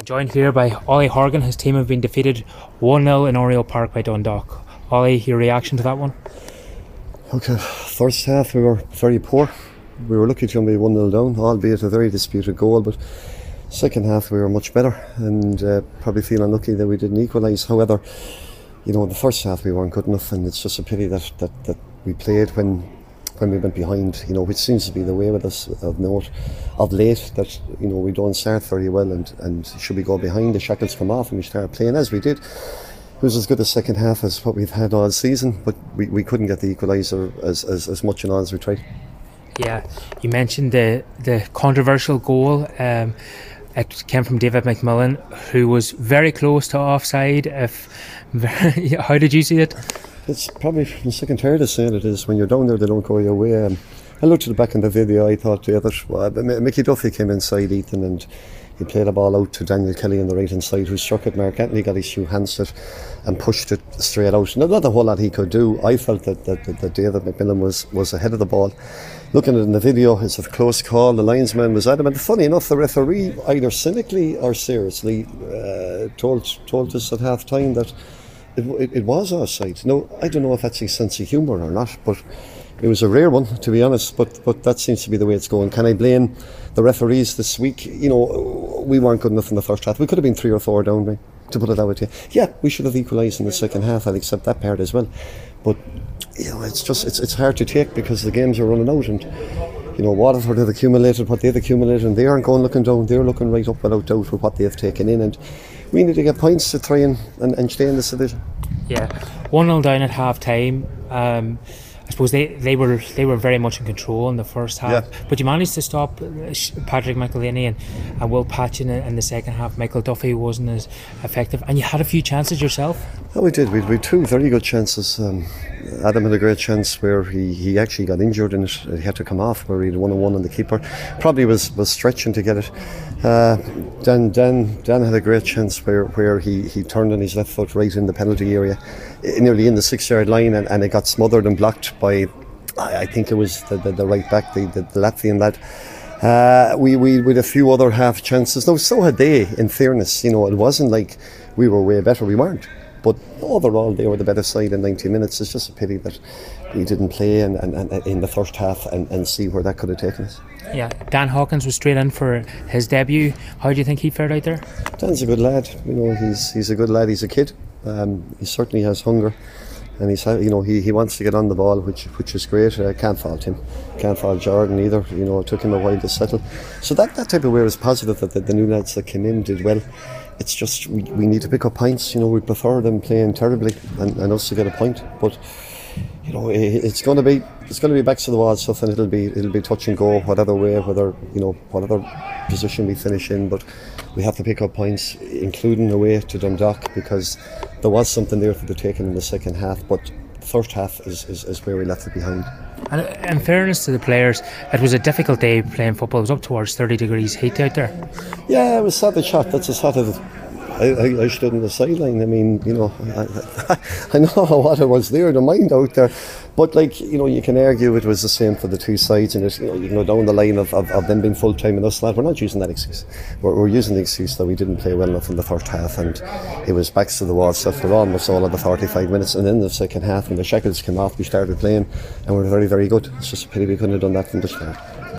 Joined here by Ollie Horgan. His team have been defeated 1-0 in Oriel Park by Dundalk. Ollie, your reaction to that one? Okay, first half we were very poor. We were lucky to only be 1-0 down, albeit a very disputed goal, but second half we were much better and probably feel unlucky that we didn't equalise. However, you know, the first half we weren't good enough, and it's just a pity that we played when we went behind, you know, which seems to be the way with us of note of late, that, you know, we don't start very well, and should we go behind, the shackles come off and we start playing as we did. It was as good a second half as what we've had all season, but we couldn't get the equaliser as much in all as we tried. Yeah, you mentioned the controversial goal. It came from David McMillan, who was very close to offside. How did you see it? It's probably, I'm sick and tired of saying it, is when you're down there they don't go your way. I looked at the back in the video, I thought the other, Mickey Duffy came inside Ethan and he played a ball out to Daniel Kelly on the right hand side, who struck it. Mark Anthony got his shoe hands it and pushed it straight out. Not a whole lot he could do. I felt that David McMillan was ahead of the ball. Looking at it in the video, it's a close call. The linesman was adamant. Funny enough, the referee either cynically or seriously told us at half time that it was offside. No, I don't know if that's his sense of humour or not, but it was a rare one, to be honest, but that seems to be the way it's going. Can I blame the referees this week? You know, we weren't good enough in the first half. We could have been 3 or 4 down, right, to put it that way to you. Yeah, we should have equalised in the second half. I'll accept that part as well. But, you know, it's hard to take because the games are running out, and, you know, Waterford have accumulated what they've accumulated, and they aren't going looking down. They're looking right up without doubt with what they've taken in, and we need to get points to try and stay in this division. Yeah, 1-0 down at half time. I suppose they were very much in control in the first half, yeah. But you managed to stop Patrick McElhaney and Will Patchen in the second half. Michael Duffy wasn't as effective, and you had a few chances yourself. Oh, we did. We had 2 very good chances. Adam had a great chance where he actually got injured in it. He had to come off, where he had 1-on-1 on the keeper. Probably was stretching to get it. Dan had a great chance where he turned on his left foot right in the penalty area, nearly in the 6-yard line, and it got smothered and blocked by, I think it was the right back, the Latvian lad. We with a few other half chances. No, so had they, in fairness. You know, it wasn't like we were way better. We weren't. But overall, they were the better side in 90 minutes. It's just a pity that we didn't play and in the first half and see where that could have taken us. Yeah, Dan Hawkins was straight in for his debut. How do you think he fared out there? Dan's a good lad. You know, he's a good lad. He's a kid. He certainly has hunger, and he wants to get on the ball, which is great. Can't fault him. Can't fault Jordan either. You know, it took him a while to settle. So that type of way was positive. That the new lads that came in did well. It's just we need to pick up points. You know, we prefer them playing terribly and us to get a point. But, you know, it's going to be backs to the wall stuff, and it'll be touch and go whatever way, whatever position we finish in. But we have to pick up points, including away to Dundalk, because there was something there for the taking in the second half. But the first half is where we left it behind. And in fairness to the players, it was a difficult day playing football. It was up towards 30 degrees heat out there. Yeah, it was savage hot. That's a sort of. I stood on the sideline. I mean, you know, I know what it was there, the mind out there. But, like, you know, you can argue it was the same for the two sides, and you can go down the line of them being full time and us not. We're not using that excuse. We're using the excuse that we didn't play well enough in the first half, and it was backs to the wall stuff for almost all of the 45 minutes. And then the second half, when the shackles came off, we started playing, and we were very, very good. It's just a pity we couldn't have done that from the start.